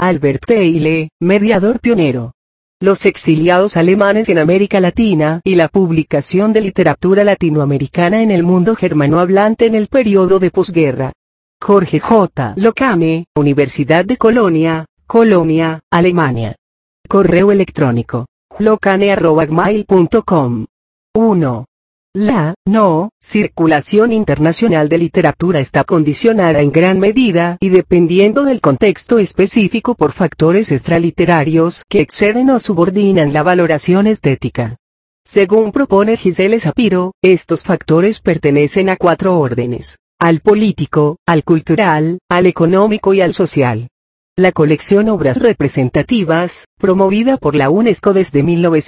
Albert Theile, mediador pionero. Los exiliados alemanes en América Latina y la publicación de literatura latinoamericana en el mundo germanohablante en el periodo de posguerra. Jorge J. Locane, Universidad de Colonia, Colonia, Alemania. Correo electrónico: locane@gmail.com. 1. La circulación internacional de literatura está condicionada en gran medida y dependiendo del contexto específico por factores extraliterarios que exceden o subordinan la valoración estética. Según propone Gisele Sapiro, estos factores pertenecen a 4 órdenes: al político, al cultural, al económico y al social. La colección Obras Representativas, promovida por la UNESCO desde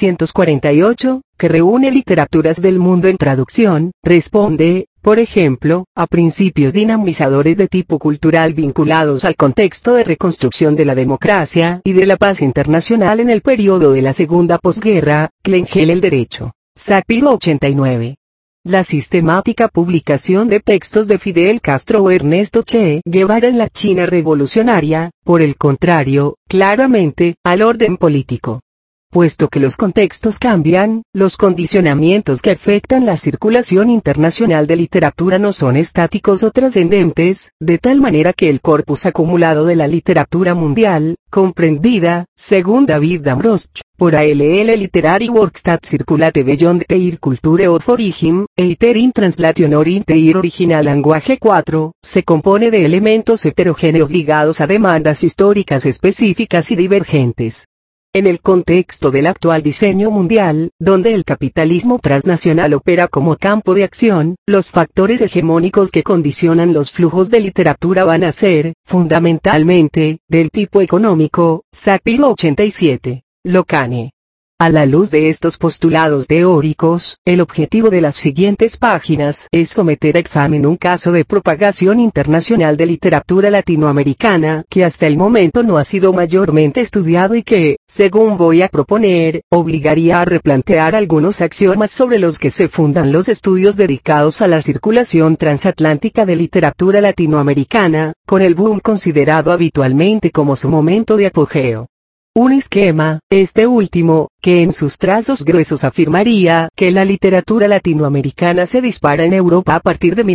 1948, que reúne literaturas del mundo en traducción, responde, por ejemplo, a principios dinamizadores de tipo cultural vinculados al contexto de reconstrucción de la democracia y de la paz internacional en el periodo de la segunda posguerra. Klengel, El derecho. Sapiro 89. La sistemática publicación de textos de Fidel Castro o Ernesto Che Guevara en la China revolucionaria, por el contrario, claramente, al orden político. Puesto que los contextos cambian, los condicionamientos que afectan la circulación internacional de literatura no son estáticos o trascendentes, de tal manera que el corpus acumulado de la literatura mundial, comprendida, según David Damrosch, por ALL Literary Workstat Circulate Beyond Their Culture of Origin, Either in Translation or in Their Original Language 4, se compone de elementos heterogéneos ligados a demandas históricas específicas y divergentes. En el contexto del actual diseño mundial, donde el capitalismo transnacional opera como campo de acción, los factores hegemónicos que condicionan los flujos de literatura van a ser, fundamentalmente, del tipo económico. Sapiro 87. Locane. A la luz de estos postulados teóricos, el objetivo de las siguientes páginas es someter a examen un caso de propagación internacional de literatura latinoamericana que hasta el momento no ha sido mayormente estudiado y que, según voy a proponer, obligaría a replantear algunos axiomas sobre los que se fundan los estudios dedicados a la circulación transatlántica de literatura latinoamericana, con el boom considerado habitualmente como su momento de apogeo. Un esquema, este último, que en sus trazos gruesos afirmaría que la literatura latinoamericana se dispara en Europa a partir de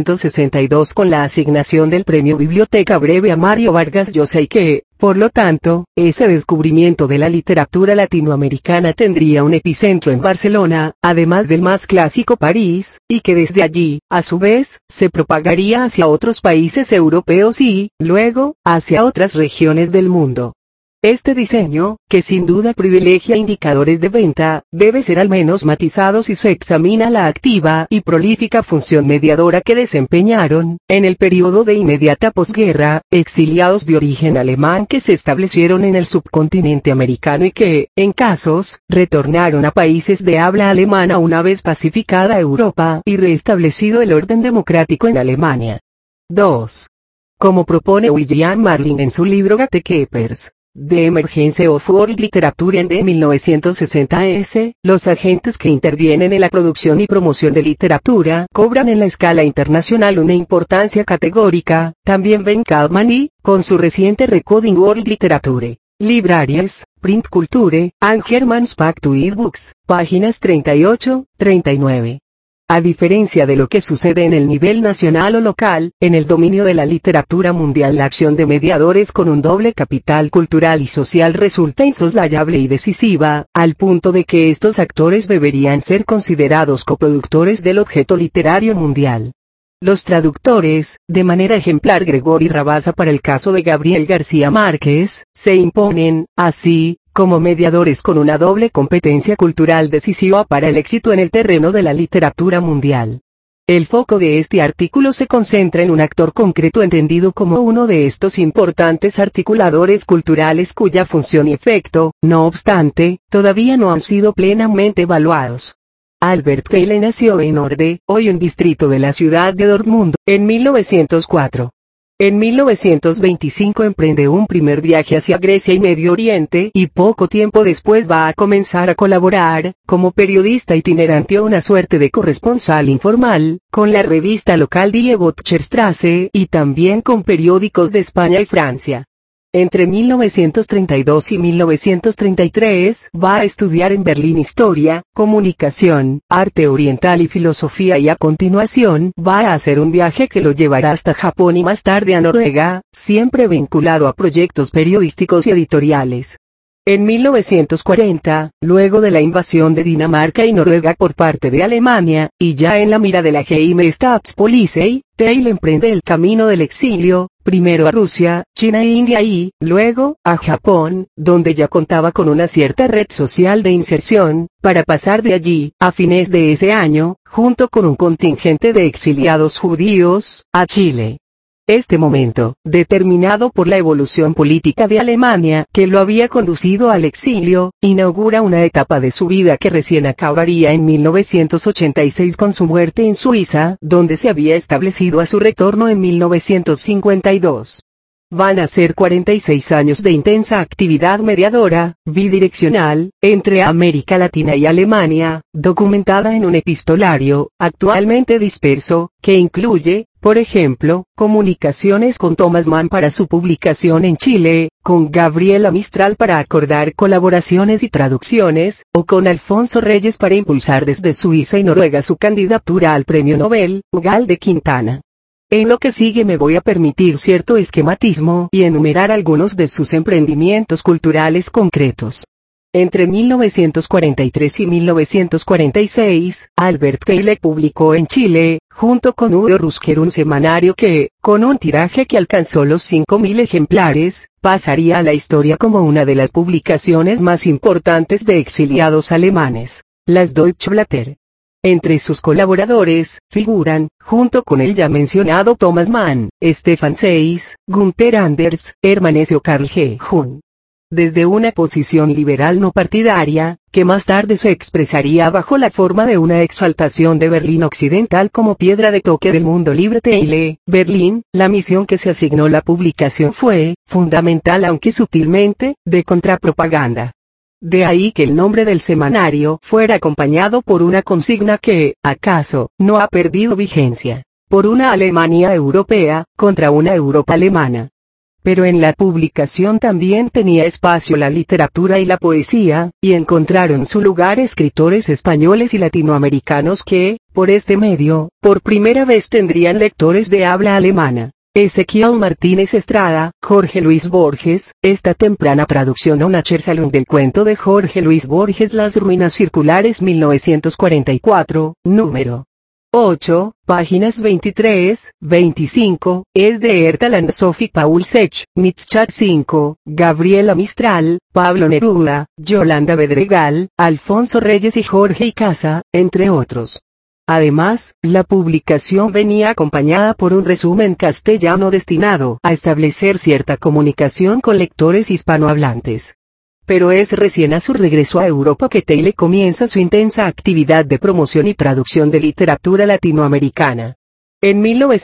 1962 con la asignación del Premio Biblioteca Breve a Mario Vargas Llosa y que, por lo tanto, ese descubrimiento de la literatura latinoamericana tendría un epicentro en Barcelona, además del más clásico París, y que desde allí, a su vez, se propagaría hacia otros países europeos y, luego, hacia otras regiones del mundo. Este diseño, que sin duda privilegia indicadores de venta, debe ser al menos matizado si se examina la activa y prolífica función mediadora que desempeñaron, en el periodo de inmediata posguerra, exiliados de origen alemán que se establecieron en el subcontinente americano y que, en casos, retornaron a países de habla alemana una vez pacificada Europa y restablecido el orden democrático en Alemania. 2. Como propone William Marlin en su libro Gatekeepers, The Emergence of World Literature de 1960 los agentes que intervienen en la producción y promoción de literatura cobran en la escala internacional una importancia categórica. También Ben Kaufman con su reciente Recoding World Literature, Libraries, Print Culture, and Germans Back to It Books, páginas 38-39. A diferencia de lo que sucede en el nivel nacional o local, en el dominio de la literatura mundial la acción de mediadores con un doble capital cultural y social resulta insoslayable y decisiva, al punto de que estos actores deberían ser considerados coproductores del objeto literario mundial. Los traductores, de manera ejemplar Gregory Rabassa para el caso de Gabriel García Márquez, se imponen, así, como mediadores con una doble competencia cultural decisiva para el éxito en el terreno de la literatura mundial. El foco de este artículo se concentra en un actor concreto entendido como uno de estos importantes articuladores culturales cuya función y efecto, no obstante, todavía no han sido plenamente evaluados. Albert Theile nació en Orde, hoy un distrito de la ciudad de Dortmund, en 1904. En 1925 emprende un primer viaje hacia Grecia y Medio Oriente y poco tiempo después va a comenzar a colaborar, como periodista itinerante o una suerte de corresponsal informal, con la revista local Die Böttcherstraße y también con periódicos de España y Francia. Entre 1932 y 1933 va a estudiar en Berlín historia, comunicación, arte oriental y filosofía, y a continuación va a hacer un viaje que lo llevará hasta Japón y más tarde a Noruega, siempre vinculado a proyectos periodísticos y editoriales. En 1940, luego de la invasión de Dinamarca y Noruega por parte de Alemania, y ya en la mira de la Geheime Staatspolizei, Thiele emprende el camino del exilio, primero a Rusia, China e India y, luego, a Japón, donde ya contaba con una cierta red social de inserción, para pasar de allí, a fines de ese año, junto con un contingente de exiliados judíos, a Chile. Este momento, determinado por la evolución política de Alemania que lo había conducido al exilio, inaugura una etapa de su vida que recién acabaría en 1986 con su muerte en Suiza, donde se había establecido a su retorno en 1952. Van a ser 46 años de intensa actividad mediadora, bidireccional, entre América Latina y Alemania, documentada en un epistolario, actualmente disperso, que incluye, por ejemplo, comunicaciones con Thomas Mann para su publicación en Chile, con Gabriela Mistral para acordar colaboraciones y traducciones, o con Alfonso Reyes para impulsar desde Suiza y Noruega su candidatura al Premio Nobel, Ugal de Quintana. En lo que sigue me voy a permitir cierto esquematismo y enumerar algunos de sus emprendimientos culturales concretos. Entre 1943 y 1946, Albert Thiele publicó en Chile, junto con Udo Rusker, un semanario que, con un tiraje que alcanzó los 5.000 ejemplares, pasaría a la historia como una de las publicaciones más importantes de exiliados alemanes, las Deutsche Blätter. Entre sus colaboradores, figuran, junto con el ya mencionado Thomas Mann, Stefan Seyss, Günther Anders, Hermannesio Carl G. Jun. Desde una posición liberal no partidaria, que más tarde se expresaría bajo la forma de una exaltación de Berlín Occidental como piedra de toque del mundo libre Thiele, Berlín, la misión que se asignó la publicación fue, fundamental aunque sutilmente, de contrapropaganda. De ahí que el nombre del semanario fuera acompañado por una consigna que, acaso, no ha perdido vigencia, por una Alemania europea, contra una Europa alemana. Pero en la publicación también tenía espacio la literatura y la poesía, y encontraron su lugar escritores españoles y latinoamericanos que, por este medio, por primera vez tendrían lectores de habla alemana. Ezequiel Martínez Estrada, Jorge Luis Borges, esta temprana traducción a una Chersalun del cuento de Jorge Luis Borges Las ruinas circulares 1944, número 8, páginas 23, 25, es de Ertaland Sophie Paul Sech, Mitzchat 5, Gabriela Mistral, Pablo Neruda, Yolanda Bedregal, Alfonso Reyes y Jorge Icaza, entre otros. Además, la publicación venía acompañada por un resumen castellano destinado a establecer cierta comunicación con lectores hispanohablantes. Pero es recién a su regreso a Europa que Thiele comienza su intensa actividad de promoción y traducción de literatura latinoamericana. En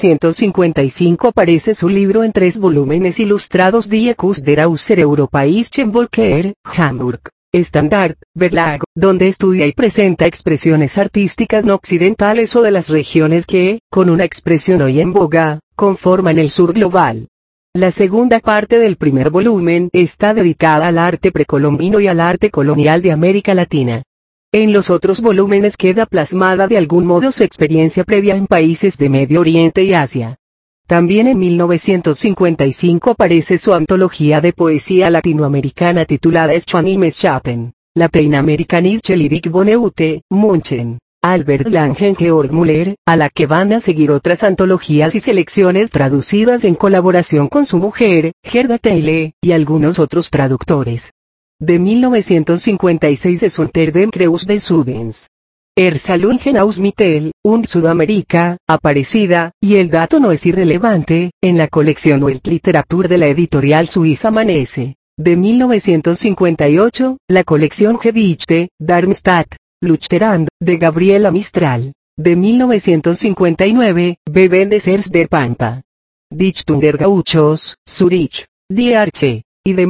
1955 aparece su libro en 3 volúmenes ilustrados Die Kunst der Außereuropäischen Völker, Hamburg, Standard, Verlag, donde estudia y presenta expresiones artísticas no occidentales o de las regiones que, con una expresión hoy en boga, conforman el sur global. La segunda parte del primer volumen está dedicada al arte precolombino y al arte colonial de América Latina. En los otros volúmenes queda plasmada de algún modo su experiencia previa en países de Medio Oriente y Asia. También en 1955 aparece su antología de poesía latinoamericana titulada Schwanimes Schatten, Lateinamerikanische Lyrik von Ute, Munchen. Albert Langen Georg Müller, a la que van a seguir otras antologías y selecciones traducidas en colaboración con su mujer, Gerda Thiele, y algunos otros traductores. De 1956 es Unter dem Kreuz des Südens. Ersalungen aus Mittel und Südamerika, Aparecida, y el dato no es irrelevante, en la colección Weltliteratur de la editorial suiza Manesse. De 1958, la colección Gedichte, Darmstadt, Luchterand, de Gabriela Mistral. De 1959, Bebendesers der Pampa. Dichtung der Gauchos, Zurich, Die Arche. Y de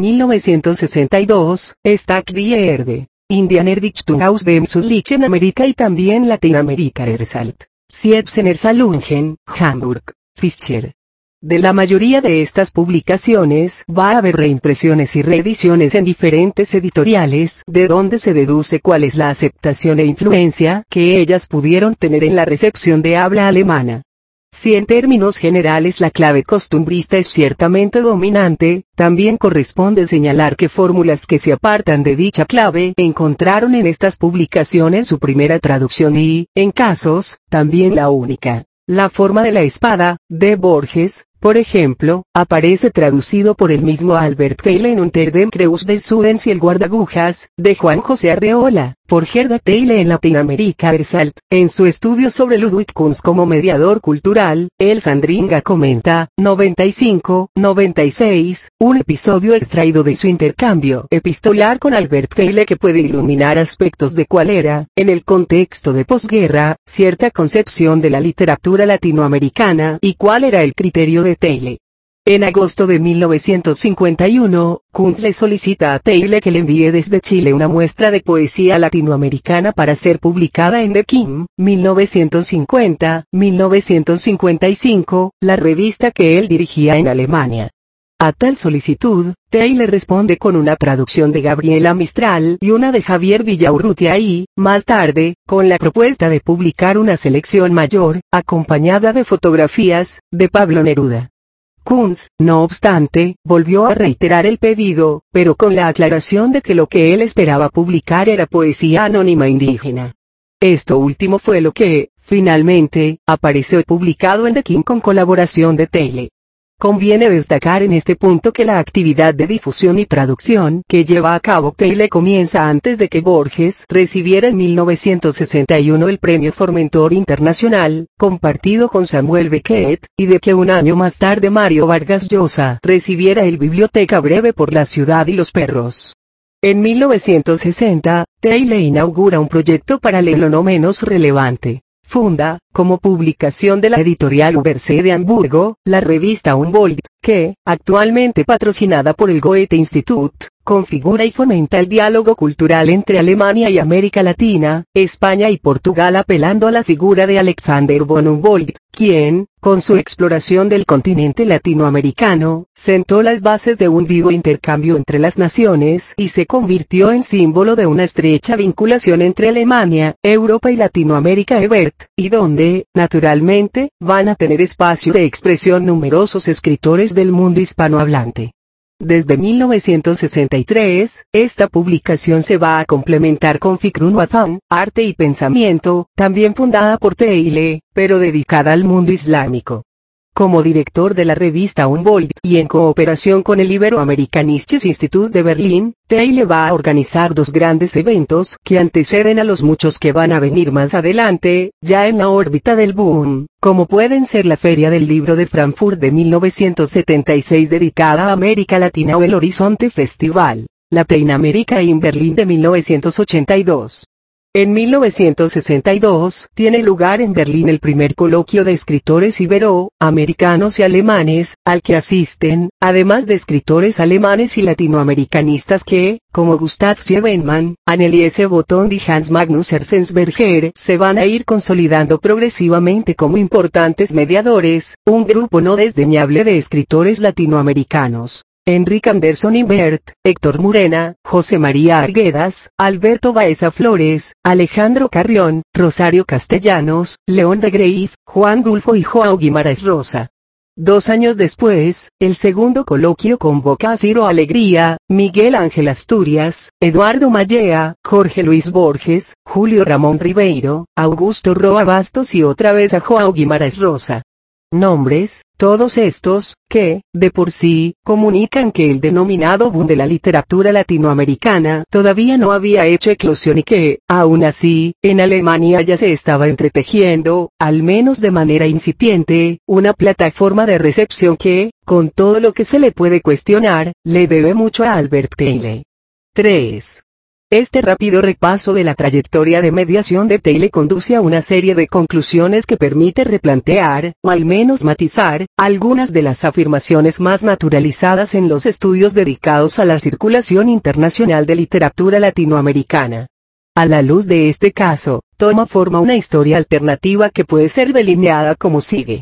1962, Stadt die Erde, Indianer Dichtung aus dem Südlichen Amerika y también Latinoamérica Ersalt, Siebzener Salungen, Hamburg, Fischer. De la mayoría de estas publicaciones va a haber reimpresiones y reediciones en diferentes editoriales, de donde se deduce cuál es la aceptación e influencia que ellas pudieron tener en la recepción de habla alemana. Si en términos generales la clave costumbrista es ciertamente dominante, también corresponde señalar que fórmulas que se apartan de dicha clave encontraron en estas publicaciones su primera traducción y, en casos, también la única. La forma de la espada, de Borges, por ejemplo, aparece traducido por el mismo Albert Theile en Unter dem Kreuz des Südens y el guardagujas, de Juan José Arreola, por Gerda Theile en Latinoamérica Versalt. En su estudio sobre Ludwig Kunz como mediador cultural, El Sandringa comenta, 95-96, un episodio extraído de su intercambio epistolar con Albert Theile que puede iluminar aspectos de cuál era, en el contexto de posguerra, cierta concepción de la literatura latinoamericana y cuál era el criterio de Theile. En agosto de 1951, Kunz le solicita a Theile que le envíe desde Chile una muestra de poesía latinoamericana para ser publicada en The Kim, 1950-1955, la revista que él dirigía en Alemania. A tal solicitud, Theile responde con una traducción de Gabriela Mistral y una de Javier Villaurrutia y, más tarde, con la propuesta de publicar una selección mayor, acompañada de fotografías, de Pablo Neruda. Kunz, no obstante, volvió a reiterar el pedido, pero con la aclaración de que lo que él esperaba publicar era poesía anónima indígena. Esto último fue lo que, finalmente, apareció publicado en The Kim con colaboración de Theile. Conviene destacar en este punto que la actividad de difusión y traducción que lleva a cabo Theile comienza antes de que Borges recibiera en 1961 el Premio Formentor Internacional, compartido con Samuel Beckett, y de que un año más tarde Mario Vargas Llosa recibiera el Biblioteca Breve por la Ciudad y los Perros. En 1960, Theile inaugura un proyecto paralelo no menos relevante. Funda, como publicación de la editorial Uberse de Hamburgo, la revista Humboldt, que, actualmente patrocinada por el Goethe-Institut, configura y fomenta el diálogo cultural entre Alemania y América Latina, España y Portugal apelando a la figura de Alexander von Humboldt, quien, con su exploración del continente latinoamericano, sentó las bases de un vivo intercambio entre las naciones y se convirtió en símbolo de una estrecha vinculación entre Alemania, Europa y Latinoamérica y donde, naturalmente, van a tener espacio de expresión numerosos escritores del mundo hispanohablante. Desde 1963, esta publicación se va a complementar con Fikrun Watam, Arte y Pensamiento, también fundada por Theile, pero dedicada al mundo islámico. Como director de la revista Humboldt y en cooperación con el Iberoamericanisches Institut de Berlín, Theile va a organizar dos grandes eventos que anteceden a los muchos que van a venir más adelante, ya en la órbita del boom, como pueden ser la Feria del Libro de Frankfurt de 1976 dedicada a América Latina o el Horizonte Festival, la Peinamerica in Berlín de 1982. En 1962, tiene lugar en Berlín el primer coloquio de escritores ibero-americanos y alemanes, al que asisten, además de escritores alemanes y latinoamericanistas que, como Gustav Siebenmann, Anneliese Botond y Hans Magnus Enzensberger, se van a ir consolidando progresivamente como importantes mediadores, un grupo no desdeñable de escritores latinoamericanos. Enrique Anderson Imbert, Héctor Murena, José María Arguedas, Alberto Baeza Flores, Alejandro Carrión, Rosario Castellanos, León de Greif, Juan Rulfo y Joao Guimarães Rosa. 2 años después, el segundo coloquio convoca a Ciro Alegría, Miguel Ángel Asturias, Eduardo Mallea, Jorge Luis Borges, Julio Ramón Ribeiro, Augusto Roa Bastos y otra vez a Joao Guimarães Rosa. Nombres, todos estos, que, de por sí, comunican que el denominado boom de la literatura latinoamericana todavía no había hecho eclosión y que, aún así, en Alemania ya se estaba entretejiendo, al menos de manera incipiente, una plataforma de recepción que, con todo lo que se le puede cuestionar, le debe mucho a Albert Theile. 3. Este rápido repaso de la trayectoria de mediación de Theile conduce a una serie de conclusiones que permite replantear, o al menos matizar, algunas de las afirmaciones más naturalizadas en los estudios dedicados a la circulación internacional de literatura latinoamericana. A la luz de este caso, toma forma una historia alternativa que puede ser delineada como sigue.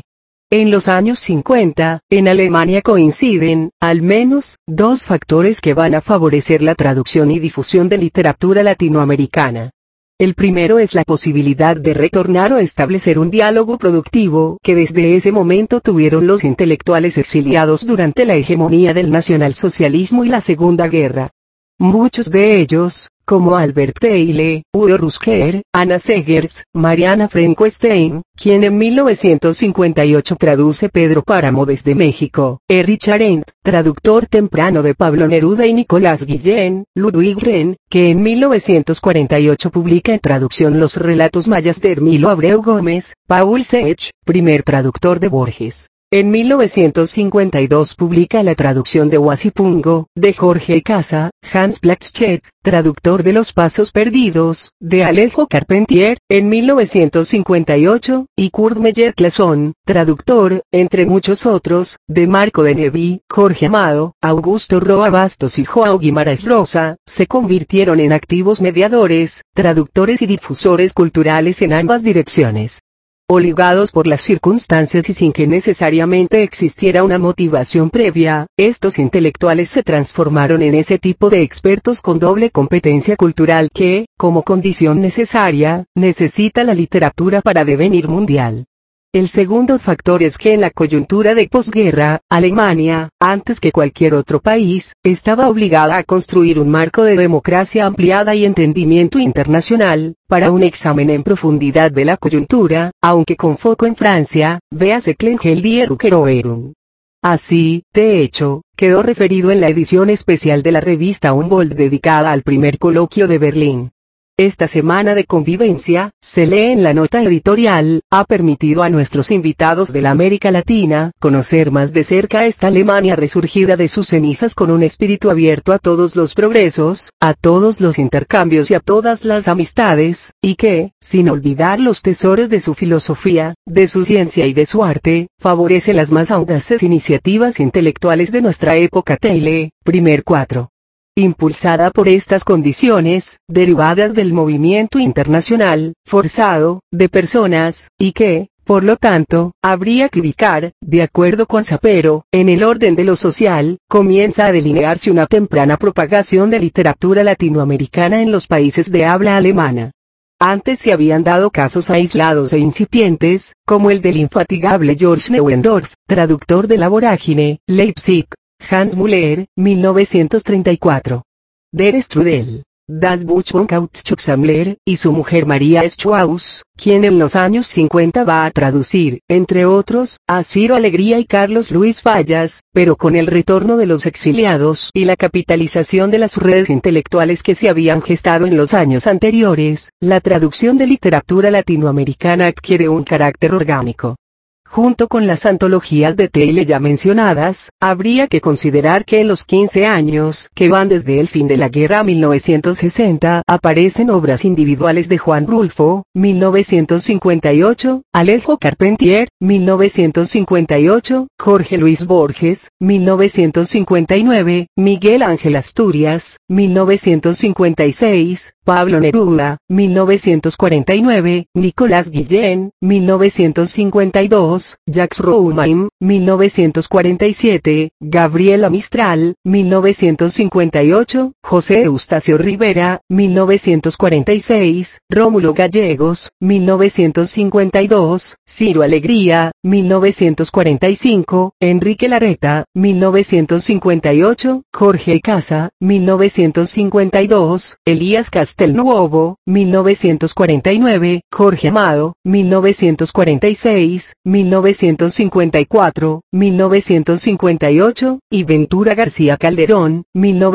En los años 50, en Alemania coinciden, al menos, dos factores que van a favorecer la traducción y difusión de literatura latinoamericana. El primero es la posibilidad de retornar o establecer un diálogo productivo que desde ese momento tuvieron los intelectuales exiliados durante la hegemonía del nacionalsocialismo y la Segunda Guerra. Muchos de ellos, como Albert Theile, Udo Rusker, Anna Segers, Mariana Frankenstein, quien en 1958 traduce Pedro Páramo desde México, Erich Arendt, traductor temprano de Pablo Neruda y Nicolás Guillén, Ludwig Renn, que en 1948 publica en traducción los relatos mayas de Hermilo Abreu Gómez, Paul Sech, primer traductor de Borges. En 1952 publica la traducción de Huasipungo, de Jorge Casa, Hans Platschek, traductor de Los Pasos Perdidos, de Alejo Carpentier, en 1958, y Kurt Meyer-Clason, traductor, entre muchos otros, de Marco de Neví, Jorge Amado, Augusto Roa Bastos y João Guimarães Rosa, se convirtieron en activos mediadores, traductores y difusores culturales en ambas direcciones. Obligados por las circunstancias y sin que necesariamente existiera una motivación previa, estos intelectuales se transformaron en ese tipo de expertos con doble competencia cultural que, como condición necesaria, necesita la literatura para devenir mundial. El segundo factor es que en la coyuntura de posguerra, Alemania, antes que cualquier otro país, estaba obligada a construir un marco de democracia ampliada y entendimiento internacional, para un examen en profundidad de la coyuntura, aunque con foco en Francia, véase Klingel die Rückeroberung. Así, de hecho, quedó referido en la edición especial de la revista Humboldt dedicada al primer coloquio de Berlín. Esta semana de convivencia, se lee en la nota editorial, ha permitido a nuestros invitados de la América Latina conocer más de cerca esta Alemania resurgida de sus cenizas con un espíritu abierto a todos los progresos, a todos los intercambios y a todas las amistades, y que, sin olvidar los tesoros de su filosofía, de su ciencia y de su arte, favorece las más audaces iniciativas intelectuales de nuestra época. Theile, primer 4. Impulsada por estas condiciones, derivadas del movimiento internacional, forzado, de personas, y que, por lo tanto, habría que ubicar, de acuerdo con Sapero, en el orden de lo social, comienza a delinearse una temprana propagación de literatura latinoamericana en los países de habla alemana. Antes se habían dado casos aislados e incipientes, como el del infatigable George Neuendorf, traductor de La Vorágine, Leipzig, Hans Müller, 1934. Der Strudel, Das Buch von Kautschuk-Sammler, y su mujer María Schwaus, quien en los años 50 va a traducir, entre otros, a Ciro Alegría y Carlos Luis Fallas, pero con el retorno de los exiliados y la capitalización de las redes intelectuales que se habían gestado en los años anteriores, la traducción de literatura latinoamericana adquiere un carácter orgánico. Junto con las antologías de Theile ya mencionadas, habría que considerar que en los 15 años que van desde el fin de la guerra a 1960 aparecen obras individuales de Juan Rulfo, 1958, Alejo Carpentier, 1958, Jorge Luis Borges, 1959, Miguel Ángel Asturias, 1956, Pablo Neruda, 1949, Nicolás Guillén, 1952, Jacques Roumain, 1947, Gabriela Mistral, 1958, José Eustacio Rivera, 1946, Rómulo Gallegos, 1952, Ciro Alegría, 1945, Enrique Larreta, 1958, Jorge Casa, 1952, Elías Castelnuovo, 1949, Jorge Amado, 1946, 1954, 1958, y Ventura García Calderón,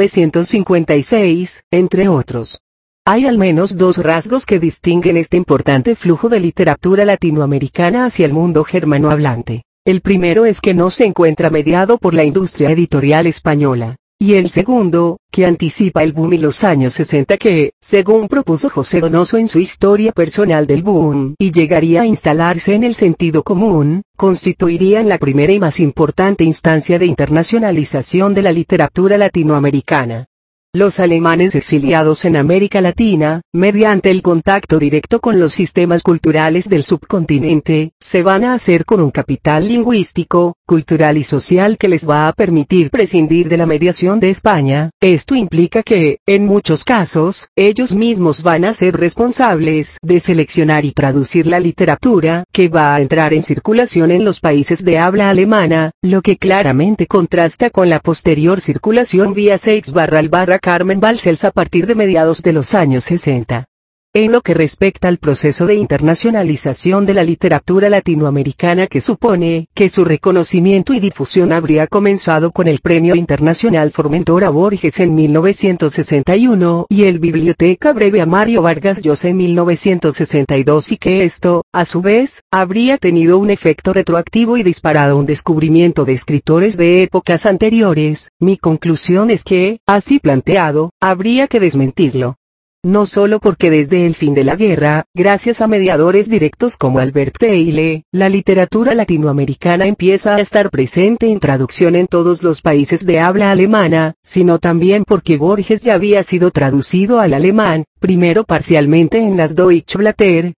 1956, entre otros. Hay al menos dos rasgos que distinguen este importante flujo de literatura latinoamericana hacia el mundo germanohablante. El primero es que no se encuentra mediado por la industria editorial española. Y el segundo, que anticipa el boom y los años 60 que, según propuso José Donoso en su historia personal del boom, y llegaría a instalarse en el sentido común, constituirían la primera y más importante instancia de internacionalización de la literatura latinoamericana. Los alemanes exiliados en América Latina, mediante el contacto directo con los sistemas culturales del subcontinente, se van a hacer con un capital lingüístico, cultural y social que les va a permitir prescindir de la mediación de España. Esto implica que, en muchos casos, ellos mismos van a ser responsables de seleccionar y traducir la literatura que va a entrar en circulación en los países de habla alemana, lo que claramente contrasta con la posterior circulación vía Seix/Carmen Balcells a partir de mediados de los años 60. En lo que respecta al proceso de internacionalización de la literatura latinoamericana que supone que su reconocimiento y difusión habría comenzado con el Premio Internacional Formentor a Borges en 1961 y el Biblioteca Breve a Mario Vargas Llosa en 1962 y que esto, a su vez, habría tenido un efecto retroactivo y disparado un descubrimiento de escritores de épocas anteriores, mi conclusión es que, así planteado, habría que desmentirlo. No solo porque desde el fin de la guerra, gracias a mediadores directos como Albert Theile, la literatura latinoamericana empieza a estar presente en traducción en todos los países de habla alemana, sino también porque Borges ya había sido traducido al alemán, primero parcialmente en las Deutsche Blätter,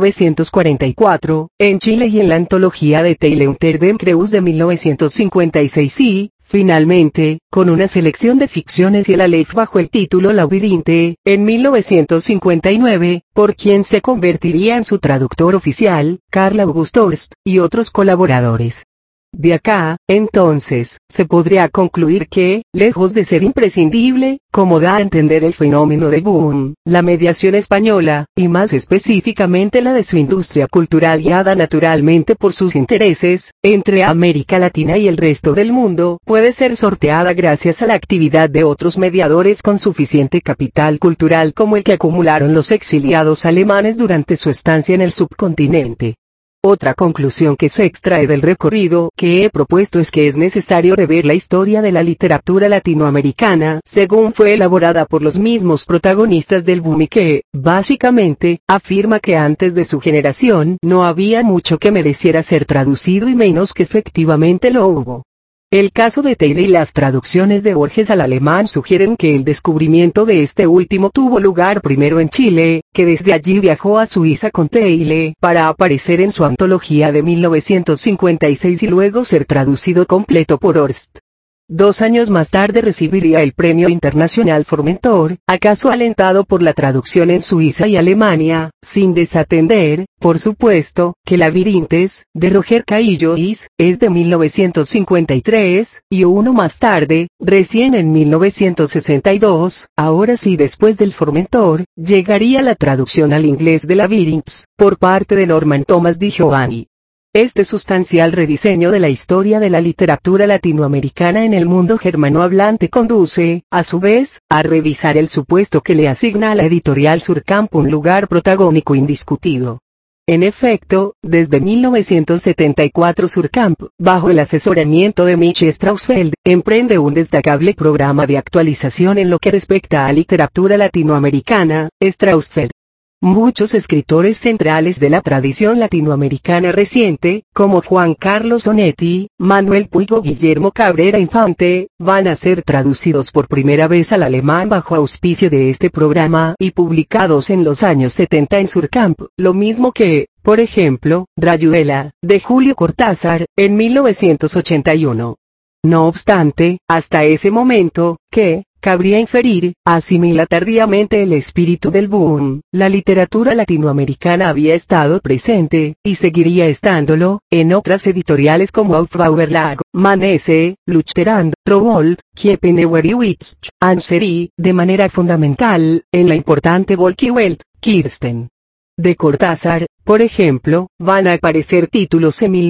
1944, en Chile y en la antología de Theile Unter dem Kreuz de 1956 y, finalmente, con una selección de ficciones y el Aleph bajo el título Labirinte, en 1959, por quien se convertiría en su traductor oficial, Karl August Horst, y otros colaboradores. De acá, entonces, se podría concluir que, lejos de ser imprescindible, como da a entender el fenómeno de boom, la mediación española, y más específicamente la de su industria cultural guiada naturalmente por sus intereses, entre América Latina y el resto del mundo, puede ser sorteada gracias a la actividad de otros mediadores con suficiente capital cultural como el que acumularon los exiliados alemanes durante su estancia en el subcontinente. Otra conclusión que se extrae del recorrido que he propuesto es que es necesario rever la historia de la literatura latinoamericana según fue elaborada por los mismos protagonistas del boom y que, básicamente, afirma que antes de su generación no había mucho que mereciera ser traducido y menos que efectivamente lo hubo. El caso de Theile y las traducciones de Borges al alemán sugieren que el descubrimiento de este último tuvo lugar primero en Chile, que desde allí viajó a Suiza con Theile para aparecer en su antología de 1956 y luego ser traducido completo por Horst. 2 años más tarde recibiría el Premio Internacional Formentor, acaso alentado por la traducción en Suiza y Alemania, sin desatender, por supuesto, que Labirintes, de Roger Caillois, es de 1953, y uno más tarde, recién en 1962, ahora sí después del Formentor, llegaría la traducción al inglés de Labyrinths, por parte de Norman Thomas Di Giovanni. Este sustancial rediseño de la historia de la literatura latinoamericana en el mundo germanohablante conduce, a su vez, a revisar el supuesto que le asigna a la editorial Surkamp un lugar protagónico indiscutido. En efecto, desde 1974 Surkamp, bajo el asesoramiento de Michi Strausfeld, emprende un destacable programa de actualización en lo que respecta a literatura latinoamericana. Strausfeld. Muchos escritores centrales de la tradición latinoamericana reciente, como Juan Carlos Onetti, Manuel Puig o Guillermo Cabrera Infante, van a ser traducidos por primera vez al alemán bajo auspicio de este programa y publicados en los años 70 en Surkamp, lo mismo que, por ejemplo, Rayuela, de Julio Cortázar, en 1981. No obstante, hasta ese momento, que, cabría inferir, asimila tardíamente el espíritu del boom, la literatura latinoamericana había estado presente, y seguiría estándolo, en otras editoriales como Aufbau Verlag, Manesse, Luchterand, Rowohlt, Kiepenheuer y Witsch, Anseri, de manera fundamental, en la importante Volkswelt, Kirsten. De Cortázar, por ejemplo, van a aparecer títulos en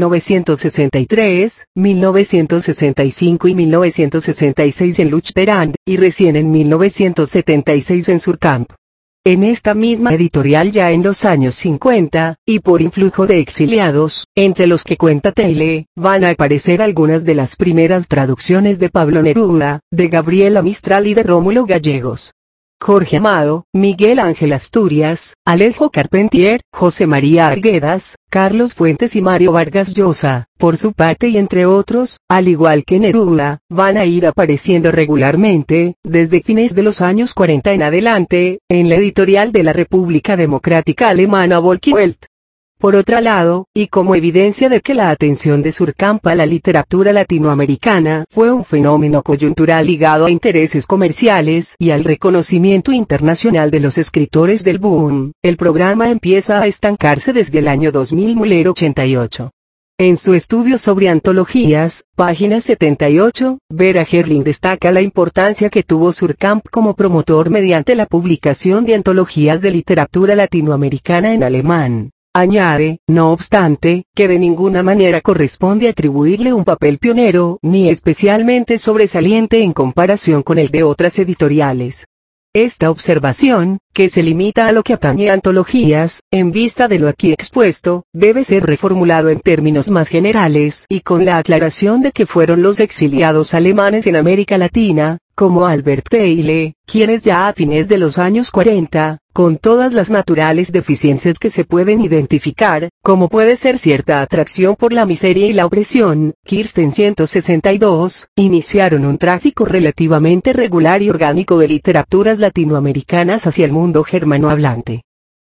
1963, 1965 y 1966 en Luchterand, y recién en 1976 en Surkamp. En esta misma editorial ya en los años 50, y por influjo de exiliados, entre los que cuenta Theile, van a aparecer algunas de las primeras traducciones de Pablo Neruda, de Gabriela Mistral y de Rómulo Gallegos. Jorge Amado, Miguel Ángel Asturias, Alejo Carpentier, José María Arguedas, Carlos Fuentes y Mario Vargas Llosa, por su parte y entre otros, al igual que Neruda, van a ir apareciendo regularmente, desde fines de los años 40 en adelante, en la editorial de la República Democrática Alemana Volkswelt. Por otro lado, y como evidencia de que la atención de Suhrkamp a la literatura latinoamericana fue un fenómeno coyuntural ligado a intereses comerciales y al reconocimiento internacional de los escritores del boom, el programa empieza a estancarse desde el año 2000. Müller 88. En su estudio sobre antologías, página 78, Vera Herrling destaca la importancia que tuvo Suhrkamp como promotor mediante la publicación de antologías de literatura latinoamericana en alemán. Añade, no obstante, que de ninguna manera corresponde atribuirle un papel pionero, ni especialmente sobresaliente en comparación con el de otras editoriales. Esta observación, que se limita a lo que atañe a antologías, en vista de lo aquí expuesto, debe ser reformulado en términos más generales y con la aclaración de que fueron los exiliados alemanes en América Latina, como Albert Theile, quienes ya a fines de los años 40, con todas las naturales deficiencias que se pueden identificar, como puede ser cierta atracción por la miseria y la opresión, Kirsten 162, iniciaron un tráfico relativamente regular y orgánico de literaturas latinoamericanas hacia el mundo germanohablante.